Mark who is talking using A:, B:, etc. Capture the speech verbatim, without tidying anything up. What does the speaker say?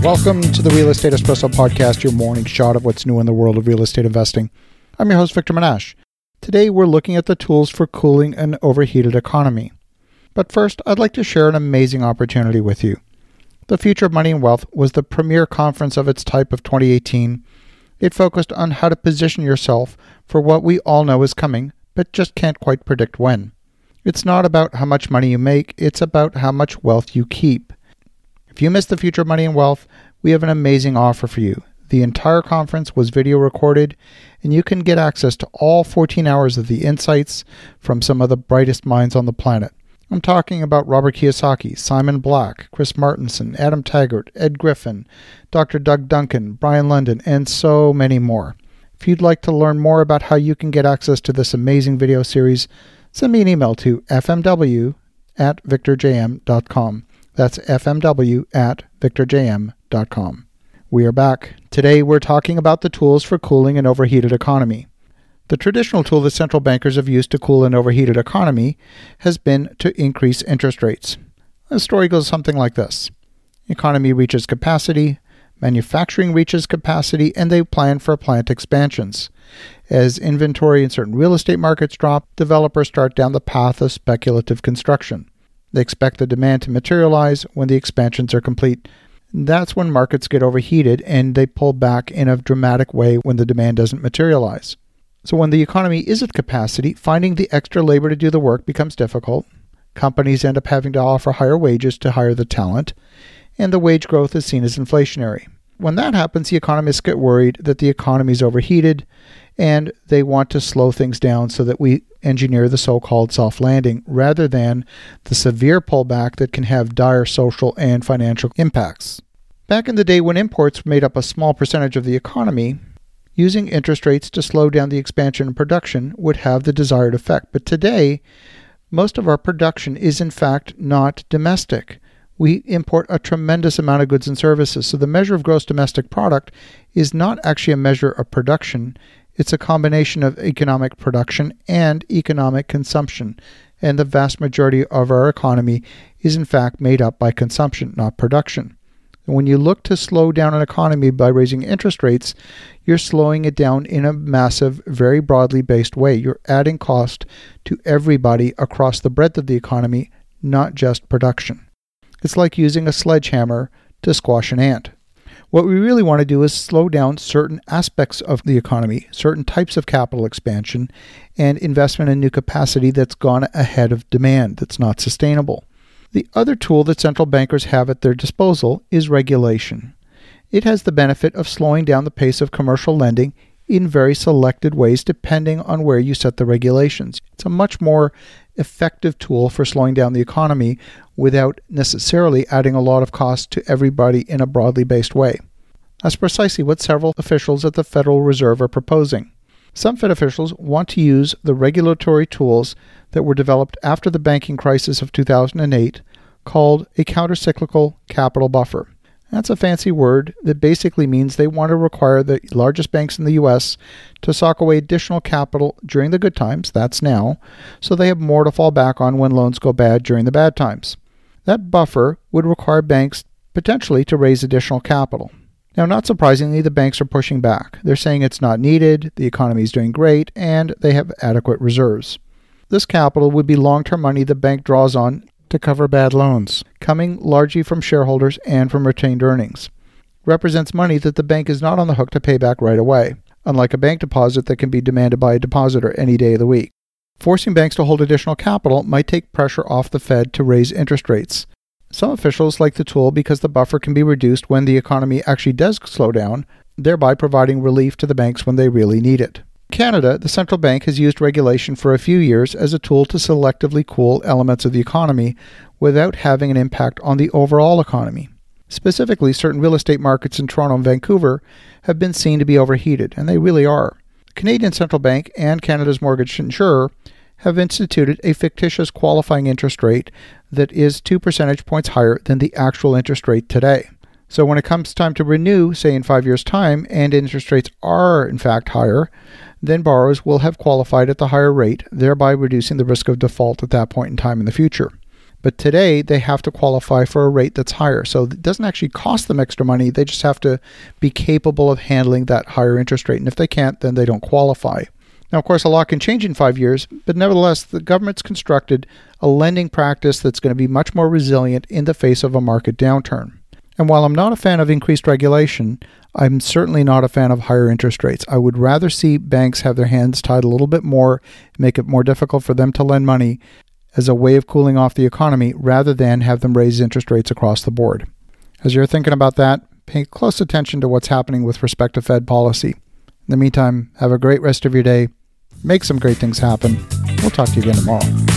A: Welcome to the Real Estate Espresso Podcast, your morning shot of what's new in the world of real estate investing. I'm your host, Victor Menashe. Today, we're looking at the tools for cooling an overheated economy. But first, I'd like to share an amazing opportunity with you. The Future of Money and Wealth was the premier conference of its type of twenty eighteen. It focused on how to position yourself for what we all know is coming, but just can't quite predict when. It's not about how much money you make, it's about how much wealth you keep. If you missed the Future of Money and Wealth, we have an amazing offer for you. The entire conference was video recorded, and you can get access to all fourteen hours of the insights from some of the brightest minds on the planet. I'm talking about Robert Kiyosaki, Simon Black, Chris Martenson, Adam Taggart, Ed Griffin, Doctor Doug Duncan, Brian London, and so many more. If you'd like to learn more about how you can get access to this amazing video series, send me an email to f m w at victor j m dot com. That's f m w at victor j m dot com. We are back. Today we're talking about the tools for cooling an overheated economy. The traditional tool that central bankers have used to cool an overheated economy has been to increase interest rates. The story goes something like this. The economy reaches capacity, manufacturing reaches capacity, and they plan for plant expansions. As inventory in certain real estate markets drop, developers start down the path of speculative construction. They expect the demand to materialize when the expansions are complete. That's when markets get overheated and they pull back in a dramatic way when the demand doesn't materialize. So when the economy is at capacity, finding the extra labor to do the work becomes difficult. Companies end up having to offer higher wages to hire the talent, and the wage growth is seen as inflationary. When that happens, the economists get worried that the economy is overheated, and they want to slow things down so that we engineer the so-called soft landing rather than the severe pullback that can have dire social and financial impacts. Back in the day when imports made up a small percentage of the economy, using interest rates to slow down the expansion of production would have the desired effect. But today, most of our production is in fact not domestic. We import a tremendous amount of goods and services. So the measure of gross domestic product is not actually a measure of production. It's a combination of economic production and economic consumption. And the vast majority of our economy is in fact made up by consumption, not production. And when you look to slow down an economy by raising interest rates, you're slowing it down in a massive, very broadly based way. You're adding cost to everybody across the breadth of the economy, not just production. It's like using a sledgehammer to squash an ant. What we really want to do is slow down certain aspects of the economy, certain types of capital expansion, and investment in new capacity that's gone ahead of demand, that's not sustainable. The other tool that central bankers have at their disposal is regulation. It has the benefit of slowing down the pace of commercial lending in very selected ways depending on where you set the regulations. It's a much more effective tool for slowing down the economy without necessarily adding a lot of cost to everybody in a broadly based way. That's precisely what several officials at the Federal Reserve are proposing. Some Fed officials want to use the regulatory tools that were developed after the banking crisis of two thousand eight called a countercyclical capital buffer. That's a fancy word that basically means they want to require the largest banks in the U S to sock away additional capital during the good times, that's now, so they have more to fall back on when loans go bad during the bad times. That buffer would require banks potentially to raise additional capital. Now, not surprisingly, the banks are pushing back. They're saying it's not needed, the economy is doing great, and they have adequate reserves. This capital would be long-term money the bank draws on to cover bad loans, coming largely from shareholders and from retained earnings. Represents money that the bank is not on the hook to pay back right away, unlike a bank deposit that can be demanded by a depositor any day of the week. Forcing banks to hold additional capital might take pressure off the Fed to raise interest rates. Some officials like the tool because the buffer can be reduced when the economy actually does slow down, thereby providing relief to the banks when they really need it. In Canada, the central bank has used regulation for a few years as a tool to selectively cool elements of the economy without having an impact on the overall economy. Specifically, certain real estate markets in Toronto and Vancouver have been seen to be overheated, and they really are. The Canadian Central Bank and Canada's mortgage insurer have instituted a fictitious qualifying interest rate that is two percentage points higher than the actual interest rate today. So when it comes time to renew, say in five years' time, and interest rates are in fact higher, then borrowers will have qualified at the higher rate, thereby reducing the risk of default at that point in time in the future. But today, they have to qualify for a rate that's higher. So it doesn't actually cost them extra money. They just have to be capable of handling that higher interest rate. And if they can't, then they don't qualify. Now, of course, a lot can change in five years, but nevertheless, the government's constructed a lending practice that's going to be much more resilient in the face of a market downturn. And while I'm not a fan of increased regulation, I'm certainly not a fan of higher interest rates. I would rather see banks have their hands tied a little bit more, make it more difficult for them to lend money as a way of cooling off the economy rather than have them raise interest rates across the board. As you're thinking about that, pay close attention to what's happening with respect to Fed policy. In the meantime, have a great rest of your day. Make some great things happen. We'll talk to you again tomorrow.